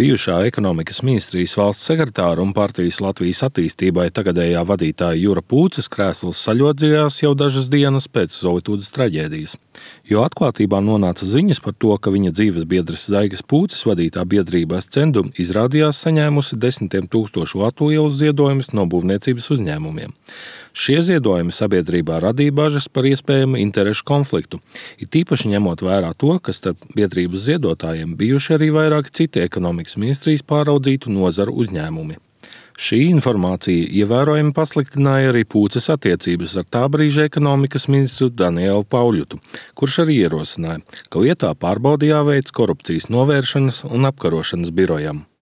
Bijušā ekonomikas ministrijas valsts sekretāra un partijas Latvijas attīstībai tagadējā vadītāja Jura Pūces krēsls saļodzījās jau dažas dienas pēc Zovitūdes traģēdijas, jo atklātībā nonāca ziņas par to, ka viņa dzīvesbiedres Zaigas Pūces vadītā biedrība Ascendum izrādījās saņēmusi desmitiem tūkstošu Latvijas ziedojumus no būvniecības uzņēmumiem. Šie ziedojumi sabiedrībā radīja bažas par iespējamu interešu konfliktu, it īpaši ņemot vērā to, ka starp biedrības ziedotājiem bijuši arī vairāki citi ekonomikas ministrijas pāraudzītu nozaru uzņēmumi. Šī informācija ievērojami pasliktināja arī Pūces attiecības ar tā brīža ekonomikas ministru Danielu Pauļutu, kurš arī ierosināja, ka lietā pārbaudi jāveic korupcijas novēršanas un apkarošanas birojam.